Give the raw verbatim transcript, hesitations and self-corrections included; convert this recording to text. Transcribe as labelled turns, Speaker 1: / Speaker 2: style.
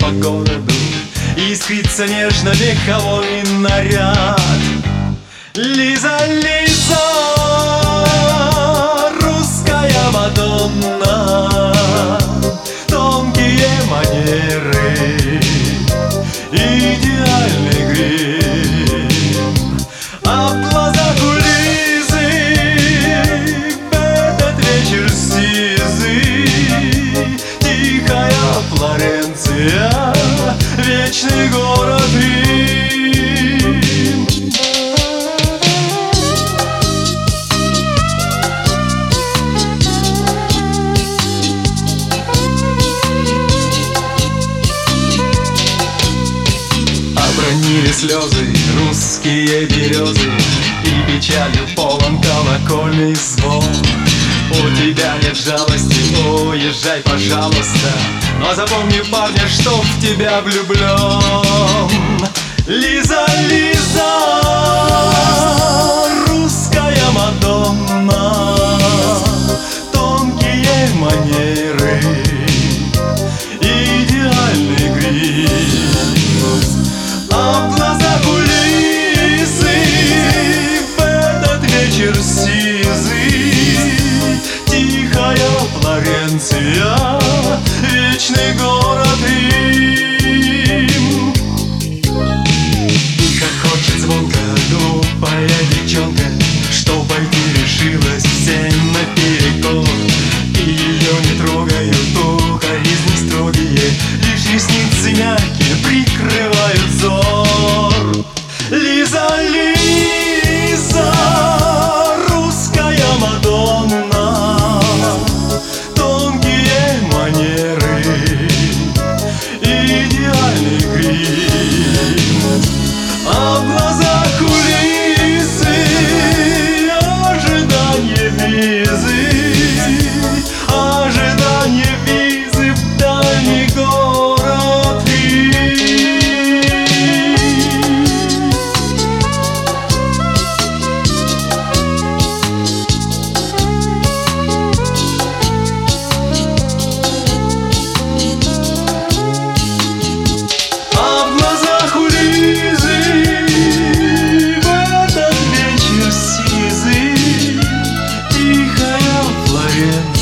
Speaker 1: по городу, искрится нежно меховой наряд. Лиза, Лиза, русская Мадонна, тонкие манеры, идеальный грим. А в глазах у Лизы в этот вечер сизый, тихая Флоренция, вечный город Рим. Обронили слезы русские березы, и печалью полон колокольный звон. У тебя нет жалости, уезжай, пожалуйста, но запомни, парня, что в тебя влюблен. Лиза, Лиза, русская Мадонна, тонкие манеры, идеальный грим. А в глазах у Лизы в этот вечер сизый, тихая Флоренция, вечный город Рим. И хохочет звонко глупая девчонка, что пойти решилась всем наперекор. И ее не трогают укоризны строгие, лишь ресницы мягкие прикрывают взор. Лиза, Лиза, русская Мадонна, тонкие манеры, идеальный грим. А в глазах у Лизы ожидание визы, ожидание визы в дальний город Рим. А в глазах у Лизы в этот вечер сизый, тихая Флоренция,